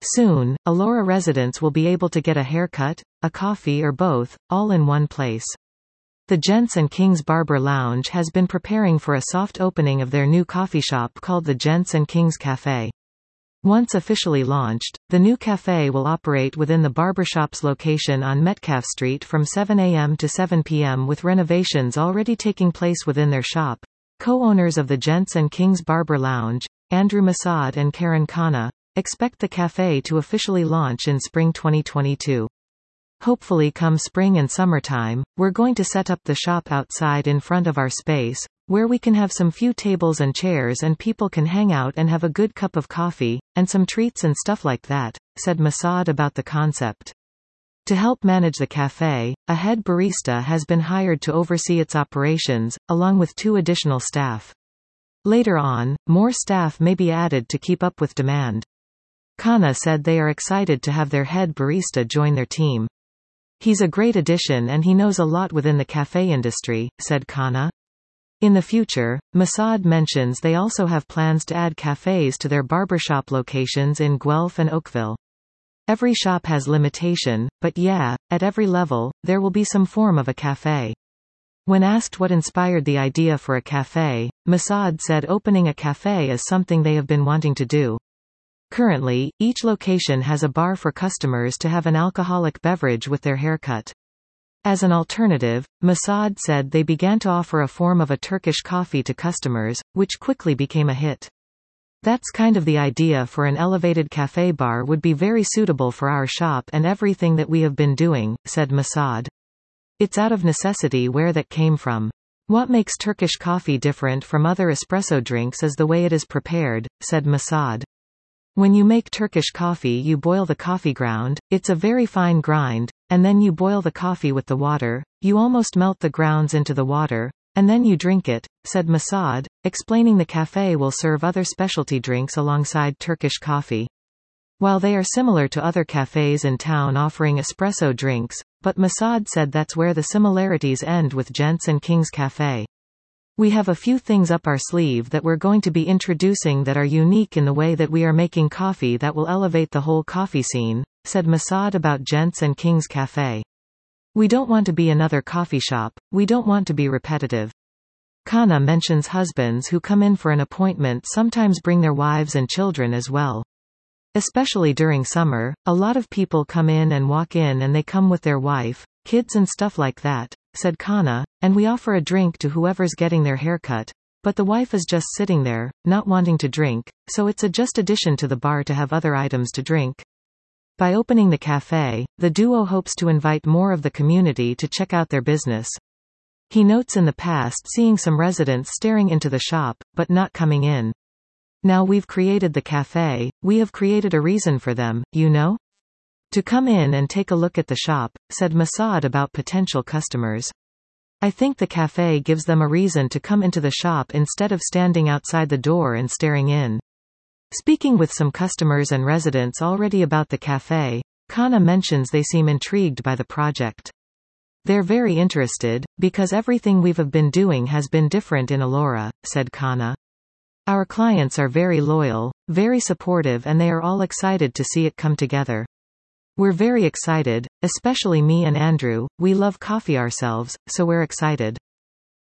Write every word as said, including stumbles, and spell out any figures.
Soon, Elora residents will be able to get a haircut, a coffee or both, all in one place. The Gents and Kings Barber Lounge has been preparing for a soft opening of their new coffee shop called the Gents and Kings Cafe. Once officially launched, the new cafe will operate within the barbershop's location on Metcalf Street from seven a m to seven p m with renovations already taking place within their shop. Co-owners of the Gents and Kings Barber Lounge, Andrew Masad and Karen Khanna, expect the cafe to officially launch in spring twenty twenty-two. Hopefully come spring and summertime, we're going to set up the shop outside in front of our space, where we can have some few tables and chairs and people can hang out and have a good cup of coffee, and some treats and stuff like that, said Masad about the concept. To help manage the cafe, a head barista has been hired to oversee its operations, along with two additional staff. Later on, more staff may be added to keep up with demand. Khanna said they are excited to have their head barista join their team. He's a great addition and he knows a lot within the cafe industry, said Khanna. In the future, Masad mentions they also have plans to add cafes to their barbershop locations in Guelph and Oakville. Every shop has limitation, but yeah, at every level, there will be some form of a cafe. When asked what inspired the idea for a cafe, Masad said opening a cafe is something they have been wanting to do. Currently, each location has a bar for customers to have an alcoholic beverage with their haircut. As an alternative, Masad said they began to offer a form of a Turkish coffee to customers, which quickly became a hit. That's kind of the idea for an elevated cafe bar would be very suitable for our shop and everything that we have been doing, said Masad. It's out of necessity where that came from. What makes Turkish coffee different from other espresso drinks is the way it is prepared, said Masad. When you make Turkish coffee you boil the coffee ground, it's a very fine grind, and then you boil the coffee with the water, you almost melt the grounds into the water, and then you drink it, said Masad, explaining the cafe will serve other specialty drinks alongside Turkish coffee. While they are similar to other cafes in town offering espresso drinks, but Masad said that's where the similarities end with Gents and Kings Cafe. We have a few things up our sleeve that we're going to be introducing that are unique in the way that we are making coffee that will elevate the whole coffee scene, said Masad about Gents and Kings Cafe. We don't want to be another coffee shop, we don't want to be repetitive. Khanna mentions husbands who come in for an appointment sometimes bring their wives and children as well. Especially during summer, a lot of people come in and walk in and they come with their wife, kids and stuff like that, said Khanna, and we offer a drink to whoever's getting their haircut, but the wife is just sitting there, not wanting to drink, so it's a just addition to the bar to have other items to drink. By opening the cafe, the duo hopes to invite more of the community to check out their business. He notes in the past seeing some residents staring into the shop, but not coming in. Now we've created the cafe, we have created a reason for them, you know? To come in and take a look at the shop, said Masad about potential customers. I think the cafe gives them a reason to come into the shop instead of standing outside the door and staring in. Speaking with some customers and residents already about the cafe, Khanna mentions they seem intrigued by the project. They're very interested, because everything we've been doing has been different in Elora, said Khanna. Our clients are very loyal, very supportive and they are all excited to see it come together. We're very excited, especially me and Andrew, we love coffee ourselves, so we're excited.